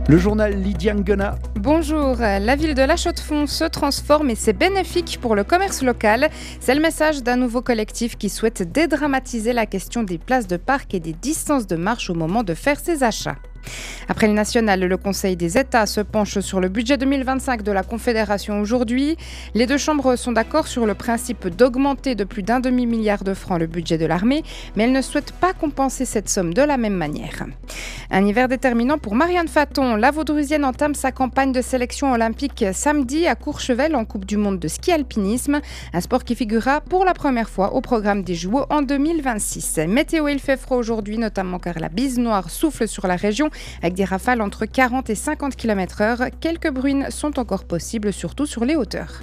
Le journal Lydiane Guenat. Bonjour, la ville de La Chaux-de-Fonds se transforme et c'est bénéfique pour le commerce local. C'est le message d'un nouveau collectif qui souhaite dédramatiser la question des places de parc et des distances de marche au moment de faire ses achats. Après le national, le Conseil des États se penche sur le budget 2025 de la Confédération aujourd'hui. Les deux chambres sont d'accord sur le principe d'augmenter de plus d'un demi-milliard de francs le budget de l'armée, mais elles ne souhaitent pas compenser cette somme de la même manière. Un hiver déterminant pour Marianne Faton. La Vaudrusienne entame sa campagne de sélection olympique samedi à Courchevel en Coupe du Monde de ski alpinisme, un sport qui figurera pour la première fois au programme des JO en 2026. Météo, il fait froid aujourd'hui, notamment car la bise noire souffle sur la région avec des rafales entre 40 et 50 km/h. Quelques bruines sont encore possibles, surtout sur les hauteurs.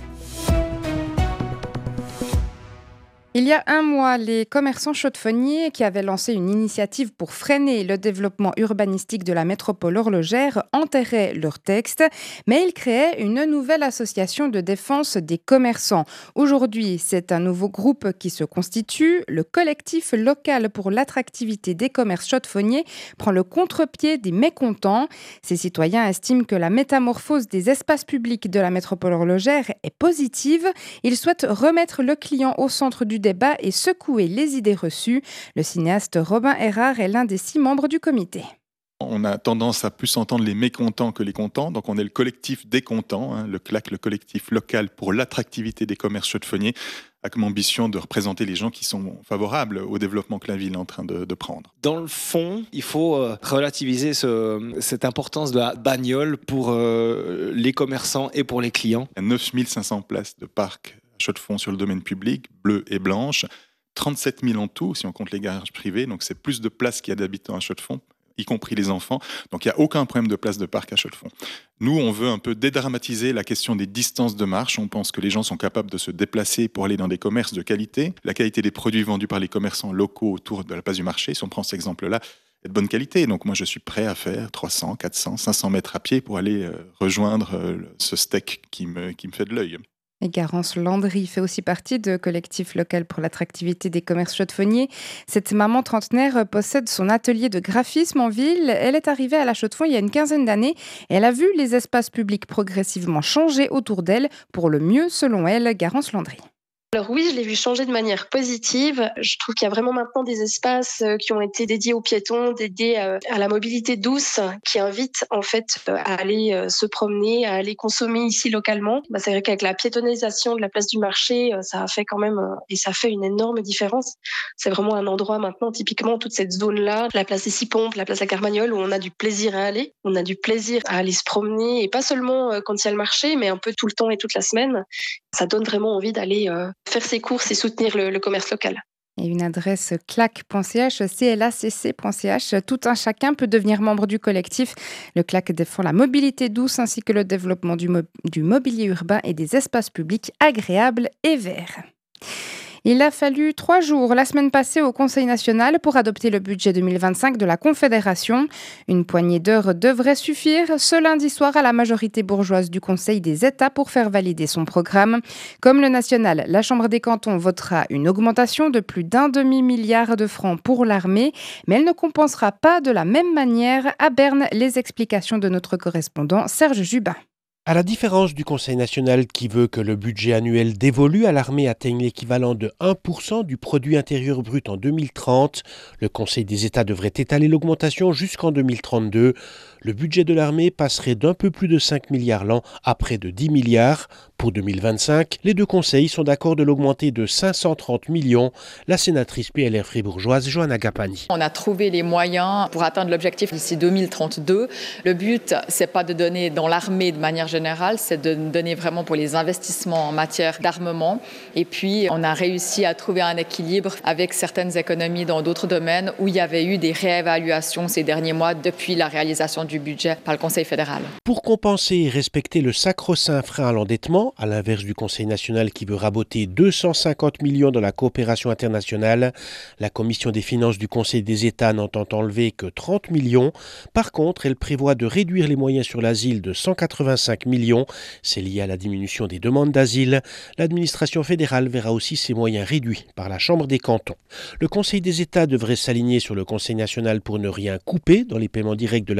Il y a un mois, les commerçants chaux-de-fonniers qui avaient lancé une initiative pour freiner le développement urbanistique de la métropole horlogère enterraient leur texte, mais ils créaient une nouvelle association de défense des commerçants. Aujourd'hui, c'est un nouveau groupe qui se constitue. Le collectif local pour l'attractivité des commerces chaux-de-fonniers prend le contre-pied des mécontents. Ces citoyens estiment que la métamorphose des espaces publics de la métropole horlogère est positive. Ils souhaitent remettre le client au centre du débat et secouer les idées reçues. Le cinéaste Robin Erard est l'un des 6 membres du comité. On a tendance à plus entendre les mécontents que les contents, donc on est le collectif des contents, le CLAC, le collectif local pour l'attractivité des commerces chaux-de-fonniers, a comme ambition de représenter les gens qui sont favorables au développement que la ville est en train de prendre. Dans le fond, il faut relativiser cette importance de la bagnole pour les commerçants et pour les clients. Il y a 9500 places de parc à Chaux-de-Fonds sur le domaine public, bleu et blanche, 37 000 en tout si on compte les garages privés, donc c'est plus de places qu'il y a d'habitants à Chaux-de-Fonds, y compris les enfants. Donc il n'y a aucun problème de place de parc à Chaux-de-Fonds. Nous, on veut un peu dédramatiser la question des distances de marche. On pense que les gens sont capables de se déplacer pour aller dans des commerces de qualité. La qualité des produits vendus par les commerçants locaux autour de la place du marché, si on prend cet exemple-là, est de bonne qualité. Donc moi, je suis prêt à faire 300, 400, 500 mètres à pied pour aller rejoindre ce steak qui me fait de l'œil. Et Garance Landry fait aussi partie de collectif local pour l'attractivité des commerces chaux-de-fonniers. Cette maman trentenaire possède son atelier de graphisme en ville. Elle est arrivée à La Chaux-de-Fonds il y a une quinzaine d'années et elle a vu les espaces publics progressivement changer autour d'elle pour le mieux, selon elle, Garance Landry. Alors oui, je l'ai vu changer de manière positive. Je trouve qu'il y a vraiment maintenant des espaces qui ont été dédiés aux piétons, dédiés à la mobilité douce, qui invitent en fait à aller se promener, à aller consommer ici localement. C'est vrai qu'avec la piétonnisation de la place du marché, ça a fait quand même et ça fait une énorme différence. C'est vraiment un endroit maintenant, typiquement toute cette zone-là, la place des Six Pompes, la place à Carmagnole, où on a du plaisir à aller. On a du plaisir à aller se promener, et pas seulement quand il y a le marché, mais un peu tout le temps et toute la semaine. Ça donne vraiment envie d'aller faire ses courses et soutenir le commerce local. Et une adresse clac.ch, clacc.ch. Tout un chacun peut devenir membre du collectif. Le CLAC défend la mobilité douce ainsi que le développement du mobilier urbain et des espaces publics agréables et verts. Il a fallu 3 jours la semaine passée au Conseil national pour adopter le budget 2025 de la Confédération. Une poignée d'heures devrait suffire ce lundi soir à la majorité bourgeoise du Conseil des États pour faire valider son programme. Comme le national, la Chambre des cantons votera une augmentation de plus d'un demi-milliard de francs pour l'armée, mais elle ne compensera pas de la même manière. À Berne, les explications de notre correspondant Serge Jubin. À la différence du Conseil national qui veut que le budget annuel dévolu à l'armée atteigne l'équivalent de 1% du produit intérieur brut en 2030, le Conseil des États devrait étaler l'augmentation jusqu'en 2032. Le budget de l'armée passerait d'un peu plus de 5 milliards l'an à près de 10 milliards. Pour 2025, les deux conseils sont d'accord de l'augmenter de 530 millions. La sénatrice PLR fribourgeoise Johanna Gapani. On a trouvé les moyens pour atteindre l'objectif d'ici 2032. Le but, c'est pas de donner dans l'armée de manière générale, c'est de donner vraiment pour les investissements en matière d'armement. Et puis, on a réussi à trouver un équilibre avec certaines économies dans d'autres domaines où il y avait eu des réévaluations ces derniers mois depuis la réalisation du budget par le Conseil fédéral. Pour compenser et respecter le sacro-saint frein à l'endettement, à l'inverse du Conseil national qui veut raboter 250 millions dans la coopération internationale, la Commission des finances du Conseil des États n'entend enlever que 30 millions. Par contre, elle prévoit de réduire les moyens sur l'asile de 185 millions. C'est lié à la diminution des demandes d'asile. L'administration fédérale verra aussi ses moyens réduits par la Chambre des cantons. Le Conseil des États devrait s'aligner sur le Conseil national pour ne rien couper dans les paiements directs de l'agriculture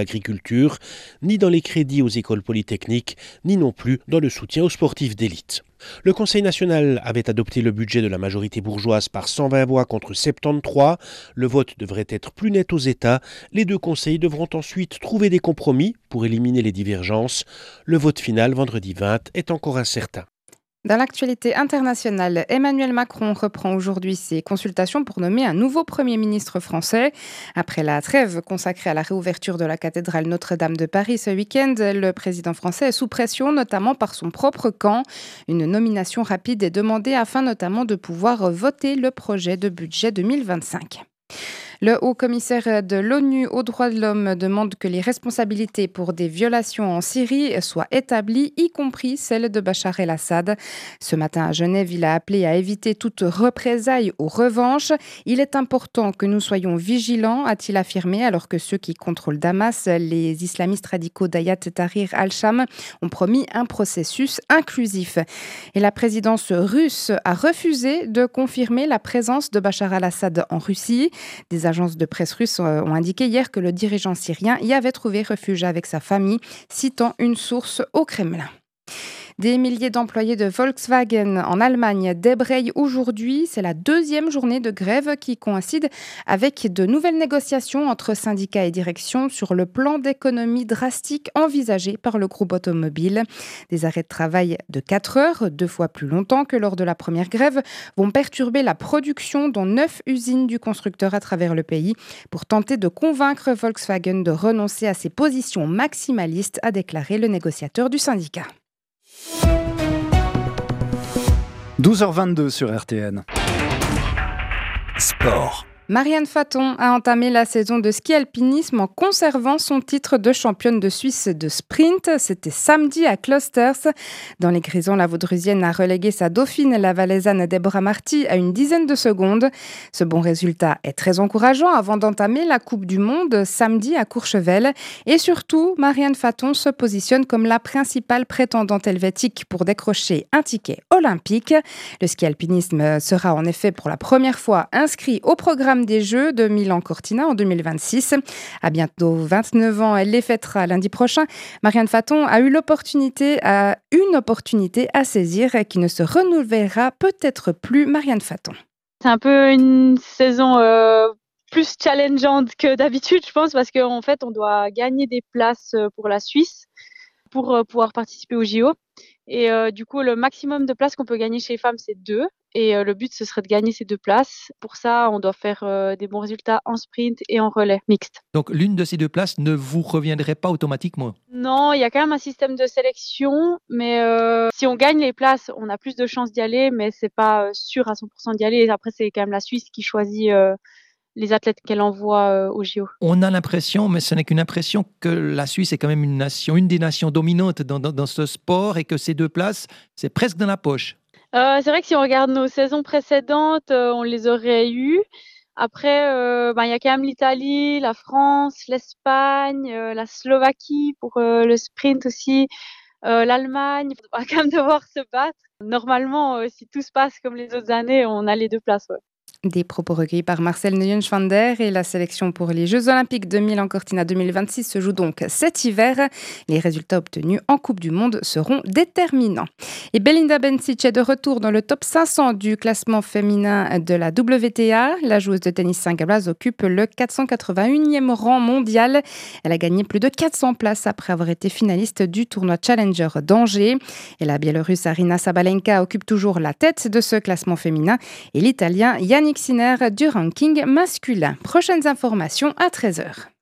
culture, ni dans les crédits aux écoles polytechniques, ni non plus dans le soutien aux sportifs d'élite. Le Conseil national avait adopté le budget de la majorité bourgeoise par 120 voix contre 73. Le vote devrait être plus net aux États. Les deux conseils devront ensuite trouver des compromis pour éliminer les divergences. Le vote final, vendredi 20, est encore incertain. Dans l'actualité internationale, Emmanuel Macron reprend aujourd'hui ses consultations pour nommer un nouveau Premier ministre français. Après la trêve consacrée à la réouverture de la cathédrale Notre-Dame de Paris ce week-end, le président français est sous pression, notamment par son propre camp. Une nomination rapide est demandée afin notamment de pouvoir voter le projet de budget 2025. Le haut-commissaire de l'ONU aux droits de l'homme demande que les responsabilités pour des violations en Syrie soient établies, y compris celles de Bachar el-Assad. Ce matin à Genève, il a appelé à éviter toute représaille ou revanche. Il est important que nous soyons vigilants, a-t-il affirmé, alors que ceux qui contrôlent Damas, les islamistes radicaux d'Ayat Tahrir al-Sham, ont promis un processus inclusif. Et la présidence russe a refusé de confirmer la présence de Bachar el-Assad en Russie. Des agences de presse russes ont indiqué hier que le dirigeant syrien y avait trouvé refuge avec sa famille, citant une source au Kremlin. Des milliers d'employés de Volkswagen en Allemagne débrayent aujourd'hui. C'est la deuxième journée de grève qui coïncide avec de nouvelles négociations entre syndicats et direction sur le plan d'économie drastique envisagé par le groupe automobile. Des arrêts de travail de 4 heures, 2 fois plus longtemps que lors de la première grève, vont perturber la production dans 9 usines du constructeur à travers le pays pour tenter de convaincre Volkswagen de renoncer à ses positions maximalistes, a déclaré le négociateur du syndicat. 12h22 sur RTN. Sport. Marianne Faton a entamé la saison de ski alpinisme en conservant son titre de championne de Suisse de sprint. C'était samedi à Klosters. Dans les Grisons, la Vaudrusienne a relégué sa dauphine, la Valaisanne Deborah Marty, à une dizaine de secondes. Ce bon résultat est très encourageant avant d'entamer la Coupe du Monde samedi à Courchevel. Et surtout, Marianne Faton se positionne comme la principale prétendante helvétique pour décrocher un ticket olympique. Le ski alpinisme sera en effet pour la première fois inscrit au programme des Jeux de Milan-Cortina en 2026. À bientôt 29 ans, elle les fêtera lundi prochain. Marianne Faton a eu une opportunité à saisir qui ne se renouvellera peut-être plus. Marianne Faton. C'est un peu une saison plus challengeante que d'habitude, je pense, parce qu'en fait, on doit gagner des places pour la Suisse pour pouvoir participer aux JO. Et du coup, le maximum de places qu'on peut gagner chez les femmes, c'est 2. Et le but, ce serait de gagner ces 2 places. Pour ça, on doit faire des bons résultats en sprint et en relais mixte. Donc, l'une de ces 2 places ne vous reviendrait pas automatiquement? Non, il y a quand même un système de sélection. Mais si on gagne les places, on a plus de chances d'y aller. Mais c'est pas sûr à 100% d'y aller. Et après, c'est quand même la Suisse qui choisit les athlètes qu'elle envoie au JO. On a l'impression, mais ce n'est qu'une impression, que la Suisse est quand même une des nations dominantes dans ce sport et que ces 2 places, c'est presque dans la poche. C'est vrai que si on regarde nos saisons précédentes, on les aurait eues. Après, il y a quand même l'Italie, la France, l'Espagne, la Slovaquie pour le sprint aussi, l'Allemagne. On va quand même devoir se battre. Normalement, si tout se passe comme les autres années, on a les 2 places. Ouais. Des propos recueillis par Marcel Neuenschwander et la sélection pour les Jeux Olympiques de Milan-Cortina 2026 se joue donc cet hiver. Les résultats obtenus en Coupe du Monde seront déterminants. Et Belinda Bencic est de retour dans le top 500 du classement féminin de la WTA. La joueuse de tennis singapouraise occupe le 481e rang mondial. Elle a gagné plus de 400 places après avoir été finaliste du tournoi Challenger d'Angers. Et la Biélorusse Aryna Sabalenka occupe toujours la tête de ce classement féminin. Et l'Italien Yannick Sinner du ranking masculin. Prochaines informations à 13h.